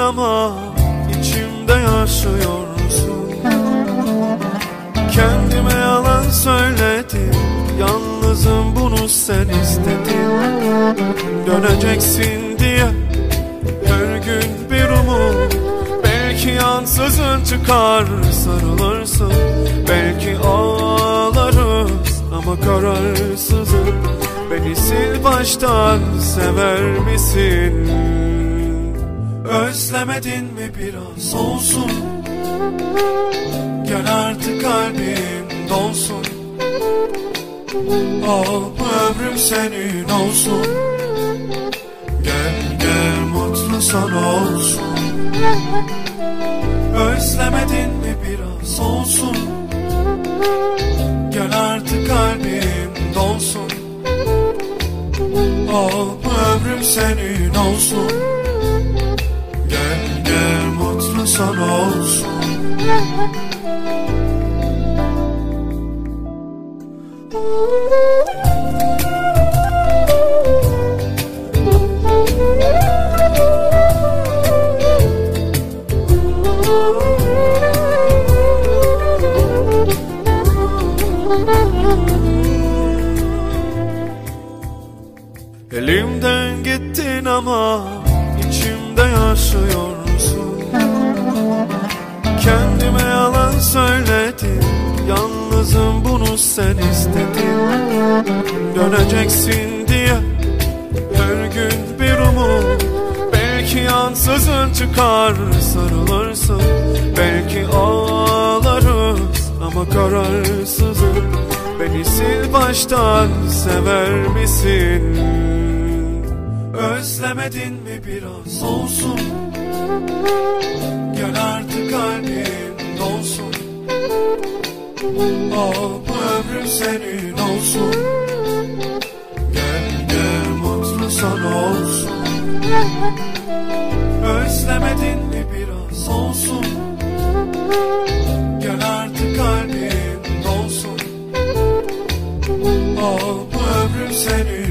ama içimde yaşıyorsun. Kendime yalan söyledim, yalnızım bunu sen istedin. Döneceksin diye her gün bir umut, belki ansızın çıkar sarılırsın. Belki ağlarız ama kararsızım. Beni sil baştan, sever misin? Özlemedin mi biraz olsun? Gel artık kalbim dolsun. Al bu ömrüm senin olsun. Gel gel mutlu son olsun. Özlemedin mi biraz olsun? Gel artık kalbim dolsun. Al bu ömrüm senin olsun. Gel gel mutlu son olsun. Elimden gittin ama içimde yaşıyorsun. Kendime yalan söyledim, yalnızım bunu sen istedin. Döneceksin diye her gün bir umut, belki ansızın çıkar sarılırsın. Belki ağlarız ama kararsızım. Beni sil baştan, sever misin? Özlemedin mi biraz olsun? Gel artık kalbim dolsun. Al bu ömrüm senin olsun. Gel gel mutlu son olsun. Özlemedin mi biraz olsun? Gel artık kalbim dolsun. Al bu ömrüm senin